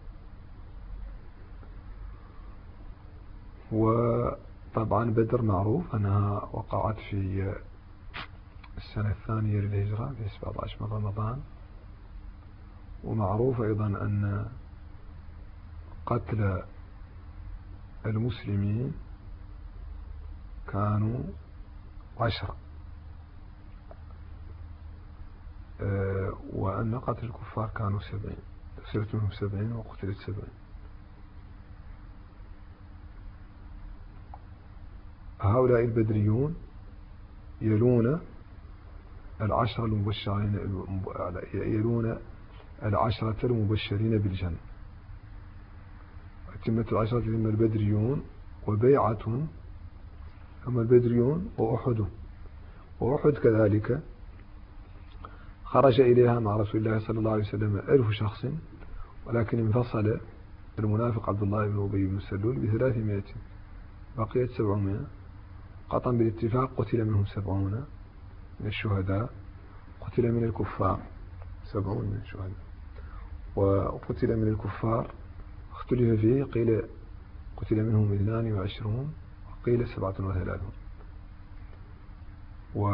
وطبعا بدر معروف أنها وقعت في السنة الثانية للهجرة في سبعة عشر من رمضان، ومعروف أيضا أن قتل المسلمين كانوا عشرة، وأن قتل الكفار كانوا سبعين، أسرت منهم سبعين وقتلت سبعين. هؤلاء البدريون يلون العشرة المبشرين يلون العشرة المبشرين بالجنة. أتمة العشرة ثم البدريون وبيعة، ثم البدريون وأحد، وأحد كذلك خرج إليها مع رسول الله صلى الله عليه وسلم ألف شخص، ولكن انفصل المنافق عبد الله بن أبي بن سلول بثلاثمائة، بقيت سبعمائة. قطعا بالاتفاق قتل منهم سبعون من الشهداء، قتل من الكفار سبعون من الشهداء، وقتل من الكفار اختلف فيه، قيل قتل منهم اثنان وعشرون وقيل سبعة وثلاثون. و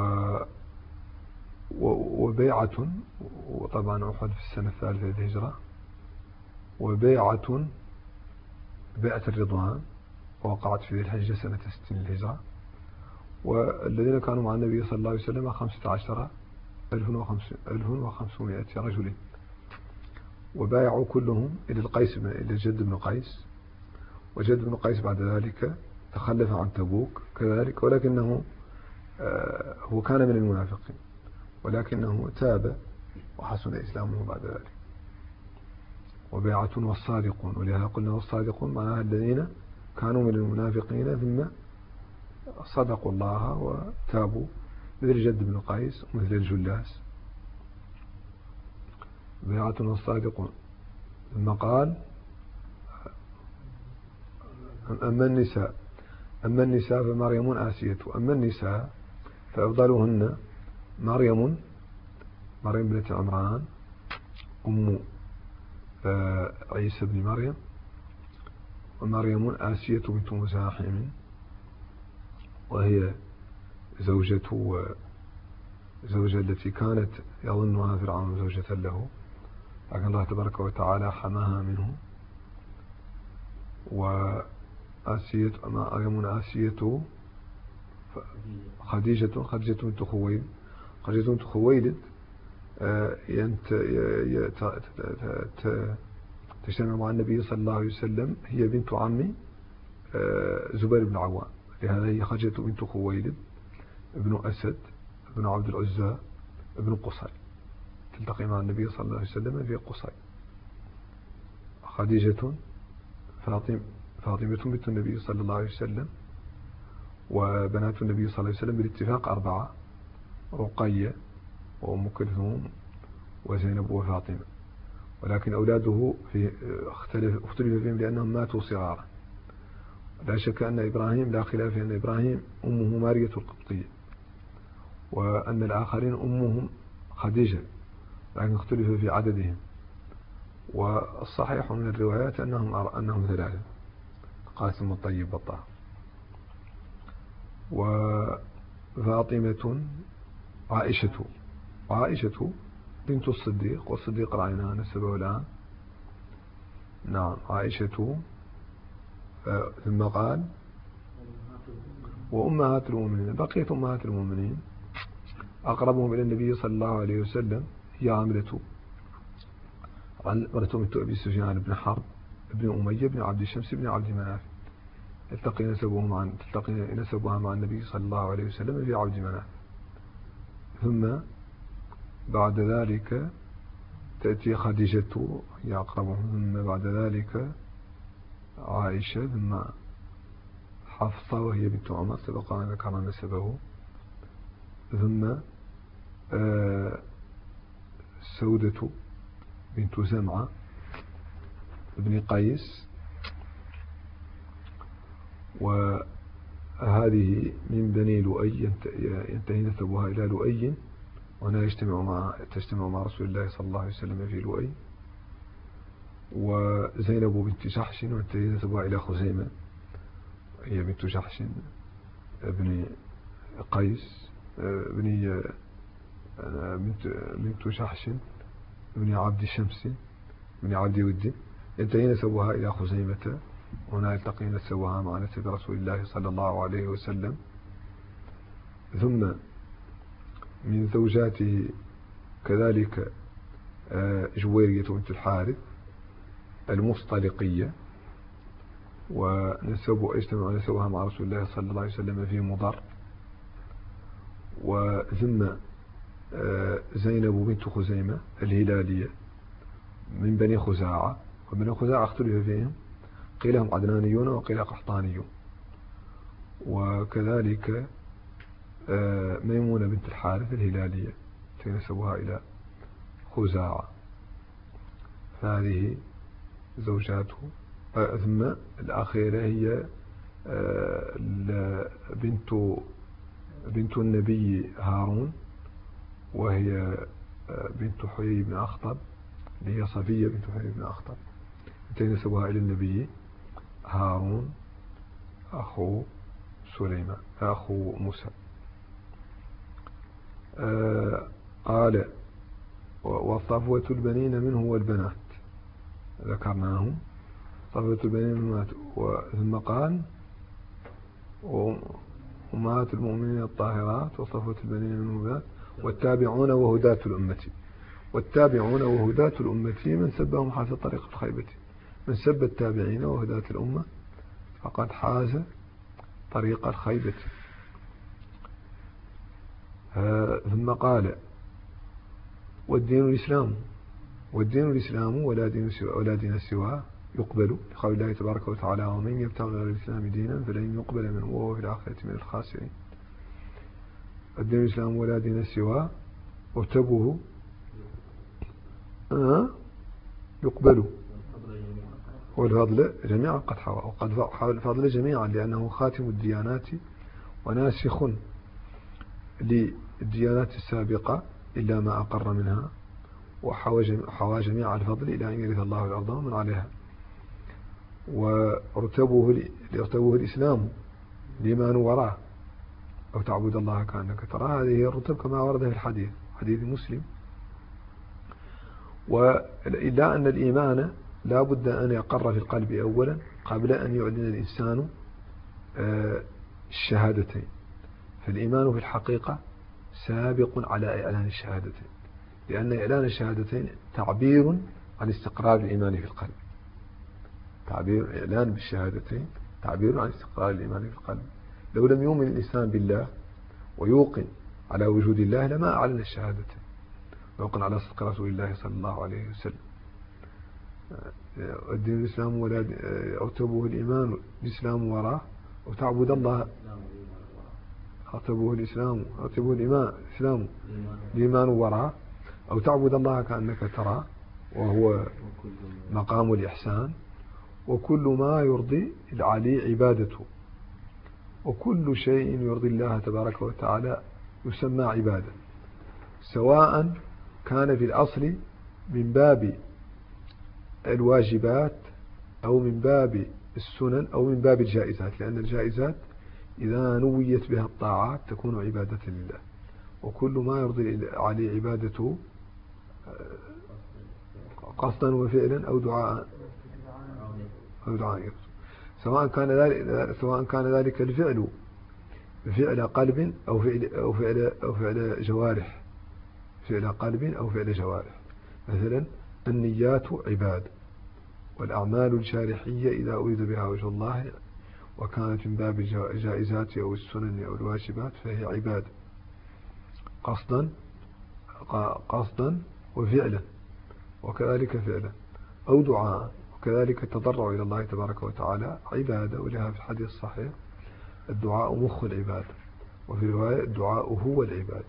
وبيعة، وطبعا أحد في السنة الثالثة للهجرة، وبيعة بيعة الرضوان ووقعت في ذي الحجة سنة ستين للهجرة. والذين كانوا مع النبي صلى الله عليه وسلم خمسة عشر ألف وخمسمائة رجل، وبايعوا كلهم إلى القيس إلى جد بن قيس، وجد بن قيس بعد ذلك تخلف عن تبوك كذلك، ولكنه آه هو كان من المنافقين، ولكنه تاب وحسن إسلامه بعد ذلك. وبيعة والصادقون، ولهذا قلنا والصادقون معناها الذين كانوا من المنافقين ثم صدقوا الله وتابوا، مثل جد بن قيس ومثل الجلاس. بيعة والصادقون. ثم قال أما النساء أما النساء فمريم آسية، أما النساء فأفضلهن مريم مريم بنت عمران أم عيسى بن مريم، ومريم آسية بنت مزاحم وهي زوجة زوجة التي كانت يظنها فرعون زوجة له، لكن الله تبارك وتعالى حماها منه. وآسية مريم آسية خديجة خديجة بنت خويلد خديجة بنت خويلد تجتمع مع النبي صلى الله عليه وسلم، هي بنت عم زبير بن العوام، لهذا هي خديجة بنت خويلد ابن أسد ابن عبد العزى ابن قصي، تلتقي مع النبي صلى الله عليه وسلم في قصي. خديجة فاطمة فاطمة بنت النبي صلى الله عليه وسلم، وبنات النبي صلى الله عليه وسلم بالاتفاق أربعة: رقية وأم كلثوم وزينب وفاطمة. ولكن أولاده في اختلف اختلف فيهم لأنهم ماتوا صغارا. لا شك أن إبراهيم، لا خلاف في أن إبراهيم أمه مارية القبطية، وأن الآخرين أمهم خديجة، لكن اختلف في عددهم. والصحيح من الروايات أنهم أنهم ثلاثة: قاسم الطيب والطاهر. وفاطمة عائشة عائشة بنت الصديق، والصديق رأينا نسبه الآن. نعم، عائشة. ثم قال: وأمهات المؤمنين. بقيت أمهات المؤمنين أقربهم إلى النبي صلى الله عليه وسلم هي عاملة عاملة بنت أبي سفيان بن حرب بن أمية بن عبد الشمس بن عبد مناف، التقي نسبه مع تلتقي نسبها مع النبي صلى الله عليه وسلم في عبد مناف. ثم بعد ذلك تأتي خديجة هي أقربهم، ثم بعد ذلك عائشة، ثم حفصة وهي بنت عمر سبق أن ذكر نسبه، ثم سودة بنت زمعة بن قيس، وهذه من بني لؤي، ينتهي نسبها إلى لؤي، وهنا يجتمع مع تجتمع مع رسول الله صلى الله عليه وسلم في لؤي. وزينب بنت جحش، وينتهي نسبها إلى خزيمة، هي بنت جحش بن قيس بن بنت بنت جحش بن عبد الشمس بن عبد ود، ينتهي نسبها إلى خزيمة، هنا يلتقي نسبها مع نسب رسول الله صلى الله عليه وسلم. ثم من زوجاته كذلك جويرية بنت الحارث المصطلقية، ونسب اجتمع نسبها مع رسول الله صلى الله عليه وسلم في مضر. وثم زينب بنت خزيمة الهلالية من بني خزاعة، وبني خزاعة اختلف فيهم، قيل هم عدنانيون وقيل قحطانيون. وكذلك ميمونة بنت الحارث الهلالية تنسبها إلى خزاعة، فهذه زوجاته. ثم الأخيرة هي بنت بنت النبي هارون، وهي بنت حيي بن أخطب، اللي هي صفية بنت حيي بن أخطب، تنسبها إلى النبي هارون أخو سليمان أخو موسى. قال: وصفوة البنين منه والبنات، ذكرناهم، صفوة البنين منه. ثم قال: وأمهات المؤمنين الطاهرات، وصفوة البنين منه والبنات، والتابعون وهداة الأمة. والتابعون وهداة الأمة من سبهم حاز طريق الخيبة، من سب التابعين وهداة الأمة فقد حاز طريق الخيبة. ثم قال: والدين الإسلام، والدين الإسلام ولا دين سواه ولا دين سواه يقبل، لقول الله تبارك وتعالى: ومن يبتغي غير الإسلام دينا فلن يقبل منه وهو في الآخرة من الخاسرين. الدين الإسلام ولا دين سواه، وتبه أه يقبل، والفضل جميعا قد حوى، وقد حوى الفضل جميعا، لأنه خاتم الديانات وناسخ للديانات السابقة إلا ما أقر منها، وحوى جميع الفضل إلى أن يرث الله الأرض ومن عليها. ورتبه ليرتبه الإسلام الإيمان وراه، أو تعبد الله كأنك تراه، هذه هي الرتب كما ورد في الحديث حديث مسلم. وإلا أن الإيمان لا بد أن يقر في القلب أولا قبل أن يعلن الإنسان الشهادتين، فالإيمان في الحقيقة سابق على إعلان الشهادتين، لأن إعلان الشهادتين تعبير عن استقرار الإيمان في القلب. تعبير إعلان بالشهادتين تعبير عن استقرار الإيمان في القلب. لو لم يؤمن الإنسان بالله ويوقن على وجود الله لما أعلن الشهادتين. ذوقا على صدق رسول الله صلى الله عليه وسلم. الدين الإسلام ولا أو تبوه الإيمان الإسلام وراه وتعبد الله أو تبوه الإسلام أو تبوه الإيمان الإسلام الإيمان وراه أو تعبد الله كأنك تراه وهو مقام الإحسان. وكل ما يرضي العلي عبادته، وكل شيء يرضي الله تبارك وتعالى يسمى عبادة، سواء كان في الأصل من باب الواجبات أو من باب السنن أو من باب الجائزات، لأن الجائزات إذا نويت بها الطاعات تكون عبادة لله. وكل ما يرضي عليه عبادته قصدا وفعلا أو دعاء أو دعاء سواء كان ذلك سواء كان ذلك الفعل فعل قلب أو فعل أو فعل أو فعل جوارح، فعل قلب أو فعل جوارح. مثلا النيات عباد، والأعمال الجارحية إذا أريد بها وجه الله وكانت من باب الجائزات أو السنن أو الواجبات فهي عباد قصدا قصدا وفعلا، وكذلك فعلا أو دعاء، وكذلك التضرع إلى الله تبارك وتعالى عبادة. ولها في الحديث الصحيح الدعاء مخ العباد، وفي رواية الدعاء هو العباد.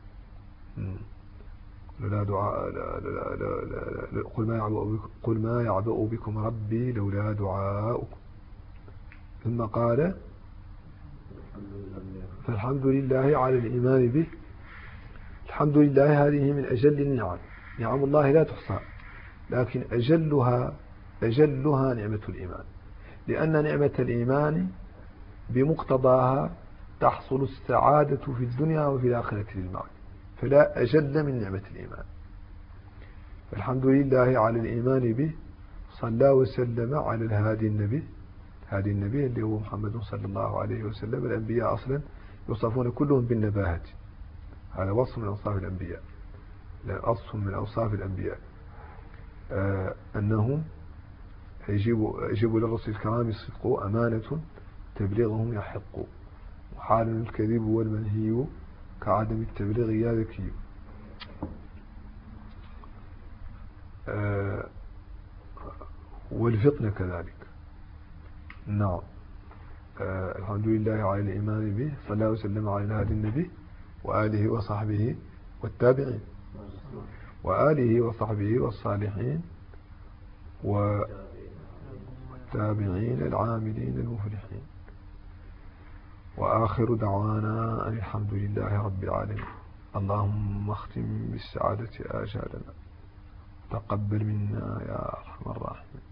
لا دعاء لا لا لا لا لا قل ما يعبأ بكم قل ما يعبأ بكم ربي لولا دعاؤكم. ثم قال فالحمد لله على الإيمان به. الحمد لله هذه من أجل النعم، نعم الله لا تحصى، لكن أجلها أجلها نعمة الإيمان، لأن نعمة الإيمان بمقتضاها تحصل السعادة في الدنيا وفي الآخرة للمعد، فلا أجل من نعمة الإيمان. الحمد لله على الإيمان به، صلى وسلم على الهادي النبي. هادي النبي اللي هو محمد صلى الله عليه وسلم. الأنبياء أصلا يوصفون كلهم بالنباهة، هذا وصف من أوصاف الأنبياء، لا وصف من أوصاف الأنبياء آه أنهم يجيبوا يجيبوا للرسل الكرام الصدق أمانة تبليغهم يحق، وحال الكذب والمنهي كعدم التبليغ يا ذكي. آه والفطنة كذلك. نعم. آه الحمد لله على الإيمان به، صلى الله وسلم على هذا النبي وآله وصحبه والتابعين وآله وصحبه والصالحين والتابعين العاملين المفلحين. وآخر دعوانا أن الحمد لله رب العالمين. اللهم اختم بالسعادة آجالنا، تقبل منا يا أرحم الراحمين.